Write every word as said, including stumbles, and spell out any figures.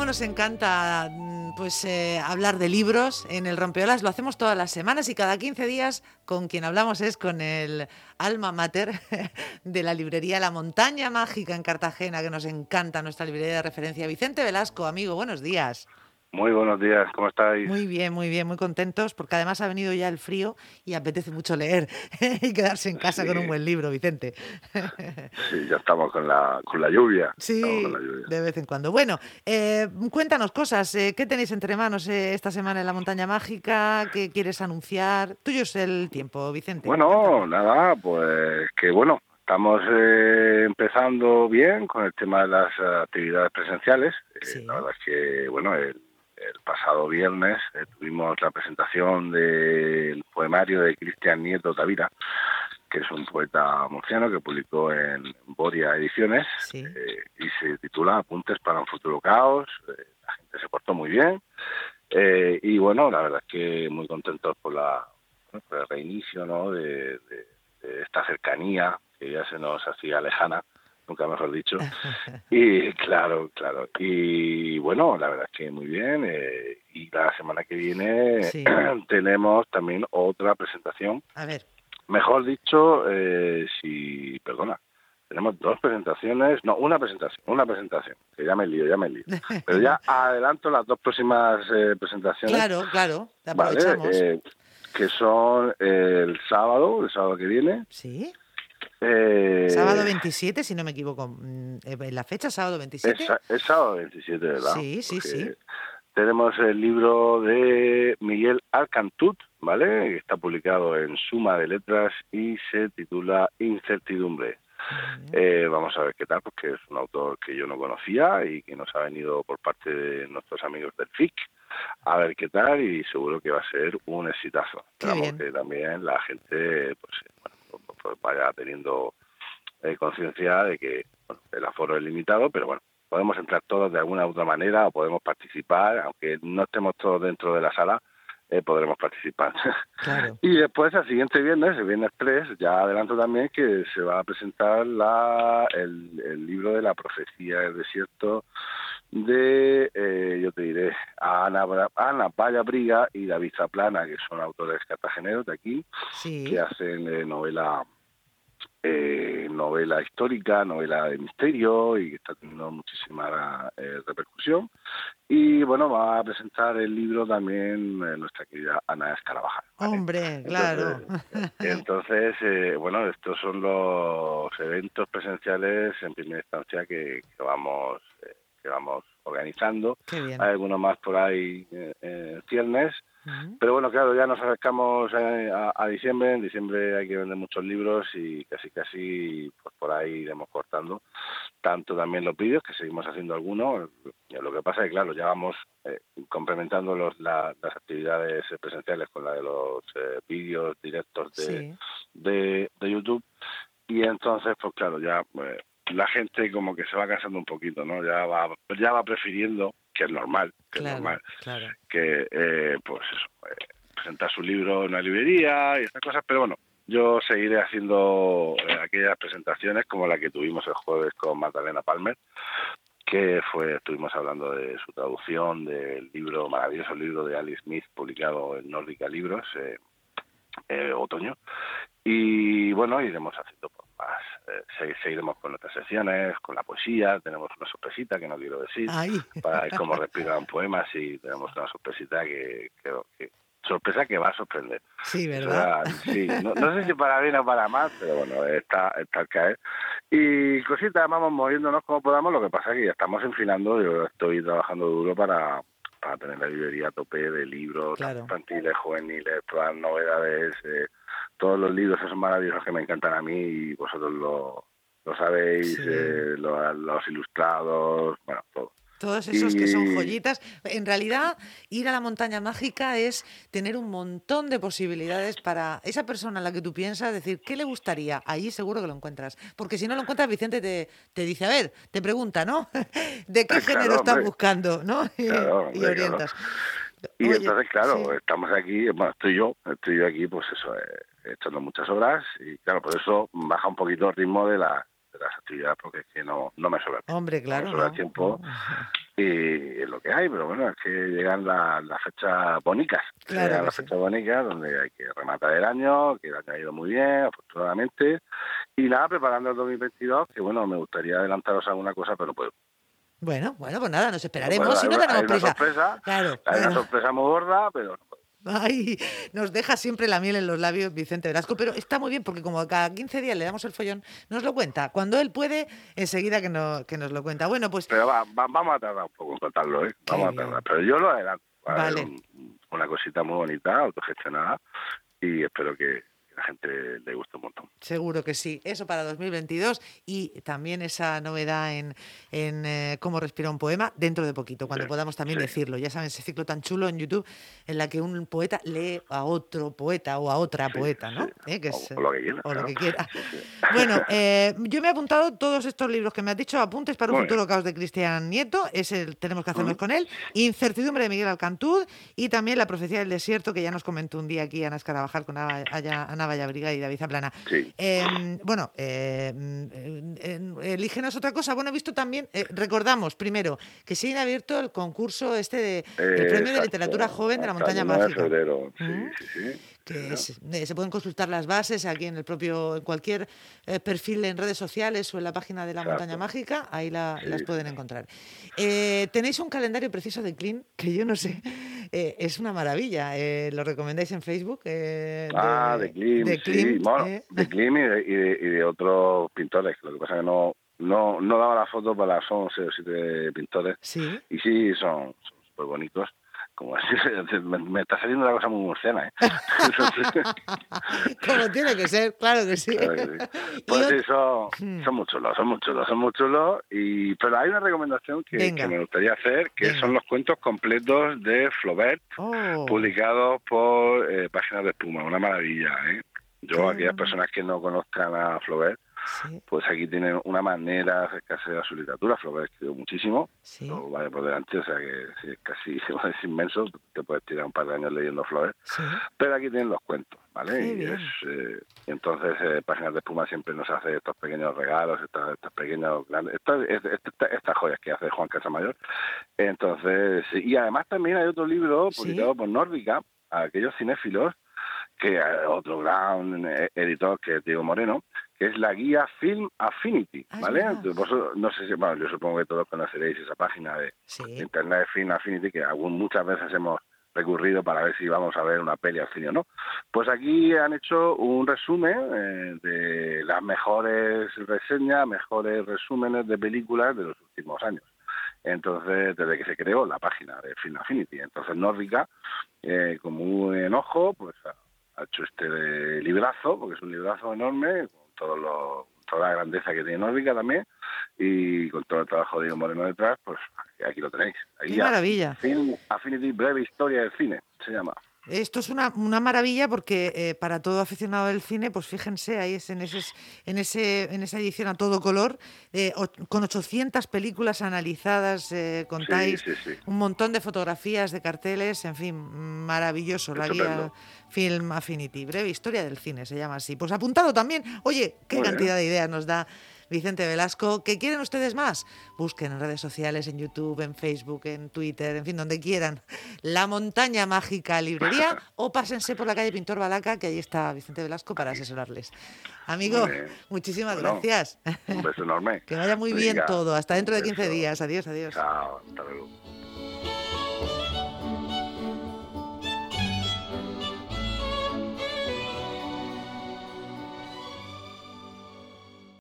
nos encanta pues eh, hablar de libros en el Rompeolas. Lo hacemos todas las semanas y cada quince días con quien hablamos es con el alma mater de la librería La Montaña Mágica en Cartagena, que nos encanta, nuestra librería de referencia. Vicente Velasco, amigo, buenos días. Muy buenos días, ¿cómo estáis? Muy bien, muy bien, muy contentos, porque además ha venido ya el frío y apetece mucho leer y quedarse en casa Sí, con un buen libro, Vicente. sí, ya estamos con la con la lluvia. Estamos con Sí, la lluvia. de vez en cuando. Bueno, eh, cuéntanos cosas. Eh, ¿qué tenéis entre manos eh, esta semana en la Montaña Mágica? ¿Qué quieres anunciar? Tuyo es el tiempo, Vicente. Bueno, Cuéntame. nada, pues que bueno, estamos eh, empezando bien con el tema de las eh, actividades presenciales. Eh, la Sí, verdad es que, bueno, el, el pasado viernes eh, tuvimos la presentación del poemario de Cristian Nieto Tavira, que es un poeta murciano que publicó en Boria Ediciones, sí. eh, y se titula Apuntes para un futuro caos. Eh, la gente se portó muy bien, eh, y bueno, la verdad es que muy contentos por, la, por el reinicio, ¿no?, de, de, de esta cercanía que ya se nos hacía lejana, nunca mejor dicho. Y claro, claro. Y bueno, la verdad es que muy bien. Eh, y la semana que viene Sí. tenemos también otra presentación. A ver. Mejor dicho, eh, si, perdona, tenemos dos presentaciones, no, una presentación, una presentación, que ya me lío, ya me lío. Pero ya adelanto las dos próximas eh, presentaciones, Claro, claro. Te ¿vale? aprovechamos. Eh, que son el sábado, el sábado que viene. Sí. Sábado Eh, veintisiete, si no me equivoco. Mm, eh, ¿La fecha, sábado es, veintisiete? es sábado veintisiete, ¿verdad? Sí, sí, sí. Porque tenemos el libro de Miguel Alcantut, ¿vale? Que está publicado en Suma de Letras y se titula Incertidumbre. Muy bien. Eh, vamos a ver qué tal, porque es un autor que yo no conocía y que nos ha venido por parte de nuestros amigos del F I C. A ver qué tal, y seguro que va a ser un exitazo. Qué Esperamos bien. que también la gente pues, bueno, pues vaya teniendo eh, conciencia de que bueno, el aforo es limitado, pero bueno, podemos entrar todos de alguna u otra manera o podemos participar, aunque no estemos todos dentro de la sala, eh, podremos participar. Claro. Y después, al siguiente viernes, el viernes tres, ya adelanto también que se va a presentar la el, el libro de la profecía del desierto de, eh, yo te diré, Ana, Ana Vallabriga y David Zaplana, que son autores cartageneros de aquí, que Sí. hacen eh, novela eh, novela histórica, novela de misterio, y que está teniendo muchísima eh, repercusión. Y bueno, va a presentar el libro también eh, nuestra querida Ana Escarabajal, ¿vale? Hombre, Entonces, claro. entonces eh, bueno, estos son los eventos presenciales en primera instancia que, que vamos eh, que vamos organizando. Qué Hay bien. algunos más por ahí eh, en ciernes. Ujú. Pero bueno, claro, ya nos acercamos eh, a, a diciembre. En diciembre hay que vender muchos libros y casi casi pues por ahí iremos cortando. Tanto también los vídeos, que seguimos haciendo algunos. Lo que pasa es que, claro, ya vamos eh, complementando los, la, las actividades presenciales con la de los eh, vídeos directos de, Sí, de, de YouTube. Y entonces, pues claro, ya eh, la gente como que se va cansando un poquito, ¿no? Ya va, ya va prefiriendo, que es normal, que es claro, normal, claro. que eh, pues eso, eh, presentar su libro en una librería y estas cosas, pero bueno, yo seguiré haciendo eh, aquellas presentaciones como la que tuvimos el jueves con Magdalena Palmer, que fue, estuvimos hablando de su traducción del libro, maravilloso libro de Alice Smith, publicado en Nórdica Libros, eh, eh, otoño. Y bueno, iremos haciendo pues, más, eh, seguiremos con nuestras secciones, con la poesía. Tenemos una sorpresita que no quiero decir, Ahí. para ver cómo respiran poemas, y tenemos una sorpresita que creo que, sorpresa que va a sorprender. Sí, Eso ¿verdad? ya, sí, no, no sé si para bien o para mal, pero bueno, está, está al caer. Y cositas, vamos moviéndonos como podamos. Lo que pasa es que ya estamos enfilando. Yo estoy trabajando duro para para tener la librería a tope de libros, tanto Claro. infantiles, juveniles, todas las novedades, eh, todos los libros esos maravillosos que me encantan a mí, y vosotros lo, lo sabéis, Sí. eh, lo, los ilustrados, bueno, todo. Todos esos que son Y joyitas. En realidad, ir a la montaña mágica es tener un montón de posibilidades para esa persona a la que tú piensas, decir, ¿qué le gustaría? Ahí seguro que lo encuentras. Porque si no lo encuentras, Vicente te, te dice, a ver, te pregunta, ¿no? ¿De qué género claro, estás hombre, buscando? ¿No? Y, claro, y hombre, claro. orientas. Y Oye, entonces, claro, sí. estamos aquí, bueno, estoy yo, estoy yo aquí, pues eso, eh, echando muchas horas, y claro, por eso baja un poquito el ritmo de la de las actividades porque es que no, no me sobra. Hombre, claro. No me sobra ¿no? el tiempo y es lo que hay, pero bueno, es que llegan las las fechas bonitas. Claro llegan que las sí. fechas bonitas donde hay que rematar el año, que el año ha ido muy bien, afortunadamente. Y nada, preparando el dos mil veintidós, que bueno, me gustaría adelantaros alguna cosa, pero no puedo. Bueno, bueno, pues nada, nos No esperaremos puedo. si Hay, no una- hay tenemos una prisa. sorpresa, Claro, hay una claro. sorpresa muy gorda, pero no puedo. Ay, nos deja siempre la miel en los labios Vicente Velasco, pero está muy bien porque como cada quince días le damos el follón, nos lo cuenta. Cuando él puede, enseguida que, no, que nos lo cuenta. Bueno, pues Pero va, va- vamos a tardar un poco en contarlo, ¿eh? qué Vamos a bien. tardar. Pero yo lo adelanto. Va a haber Vale. un- una cosita muy bonita, autogestionada, y espero que, que la gente le guste un montón. Seguro que sí. Eso para dos mil veintidós y también esa novedad en, en eh, cómo respira un poema dentro de poquito, cuando Sí, podamos también sí, decirlo. Ya saben, ese ciclo tan chulo en YouTube en la que un poeta lee a otro poeta o a otra sí, poeta, sí. ¿no? ¿Eh? Que O, es, o lo que quieras, o lo claro. que quiera. Sí, sí. Bueno, eh, yo me he apuntado todos estos libros que me has dicho, Apuntes para un Muy bien. futuro caos de Cristian Nieto, es el Tenemos que hacernos Ujú. con él, Incertidumbre de Miguel Alcantud y también La profecía del desierto, que ya nos comentó un día aquí Ana Escarabajal con Ana, Ana Vallabriga y David Zaplana. Sí. Eh, bueno, eh, eh, eh, elígenos otra cosa. Bueno, he visto también, eh, recordamos primero que sigue abierto el concurso este de el Eh, Premio de exacto. Literatura Joven de la Hasta Montaña el nueve de Mágica. febrero. Sí, ¿Mm? sí, sí. Que Sí, es- eh, se pueden consultar las bases aquí en el propio, en cualquier eh, perfil en redes sociales o en la página de la Montaña exacto. Mágica, ahí la- Sí, las sí. pueden encontrar. Eh, tenéis un calendario preciso de Clean, que yo no sé, eh, es una maravilla. Eh, lo recomendáis en Facebook, eh, Ah, de de, Klim, de sí. Klimt, Bueno, eh. de Klim y de, y, de, y de otros pintores. Lo que pasa es que no, no, no daba la foto para son seis o siete pintores. Sí. Y sí, son súper bonitos. Como así, me, me está saliendo una cosa muy murciana, ¿eh? Entonces, Como tiene que ser, claro que sí. claro que sí. Y Pues sí, ot- son, son muy chulos, son muy chulos, son muy chulos. Y, pero hay una recomendación que, Venga. que me gustaría hacer, que Venga. son los cuentos completos de Flaubert, Oh, publicados por eh, Páginas de Espuma. Una maravilla, ¿eh? Yo, Qué aquellas bueno. personas que no conozcan a Flaubert, sí, pues aquí tienen una manera de acercarse a su literatura. Flaubert escribió muchísimo, sí, lo vale por delante, o sea que sí, es casi es inmenso, te puedes tirar un par de años leyendo Flaubert. sí. Pero aquí tienen los cuentos, ¿vale? Qué Y bien. es, eh, y entonces eh, Páginas de Espuma siempre nos hace estos pequeños regalos, estos, estos pequeños grandes, estas, estas, estas joyas que hace Juan Casamayor. Entonces, y además también hay otro libro Sí. publicado por Nórdica, a aquellos cinéfilos, que hay otro gran eh, editor que es Diego Moreno, que es la guía Film Affinity, Ah, es ¿vale? verdad. Entonces, vosotros, no sé si, bueno, yo supongo que todos conoceréis esa página de, de Sí, internet de Film Affinity, que algún, muchas veces hemos recurrido para ver si vamos a ver una peli al cine o no. Pues aquí han hecho un resumen eh, de las mejores reseñas, mejores resúmenes de películas de los últimos años. Entonces, desde que se creó la página de Film Affinity. Entonces, Nórdica, eh, con muy enojo, pues ha, ha hecho este de librazo, porque es un librazo enorme, con todos los, toda la grandeza que tiene Nórdica también, y con todo el trabajo de Diego Moreno detrás, pues aquí lo tenéis. Ahí qué ya. maravilla. Film Affinity, breve historia del cine, se llama. Esto es una, una maravilla porque eh, para todo aficionado del cine, pues fíjense, ahí es en, ese, en, ese, en esa edición a todo color, eh, o- con ochocientas películas analizadas, eh, contáis Sí, sí, sí. un montón de fotografías, de carteles, en fin, maravilloso, la Estupendo. guía Film Affinity, breve historia del cine, se llama así. Pues apuntado también, oye, qué Muy bien. cantidad de ideas nos da Vicente Velasco. ¿Qué quieren ustedes más? Busquen en redes sociales, en YouTube, en Facebook, en Twitter, en fin, donde quieran. La Montaña Mágica Librería o pásense por la calle Pintor Balaca, que ahí está Vicente Velasco para asesorarles. Amigo, Muy bien. muchísimas Bueno, gracias. Un beso enorme. Que vaya muy bien Venga, todo. Hasta dentro de un quince beso. días. Adiós, adiós. Chao, hasta luego.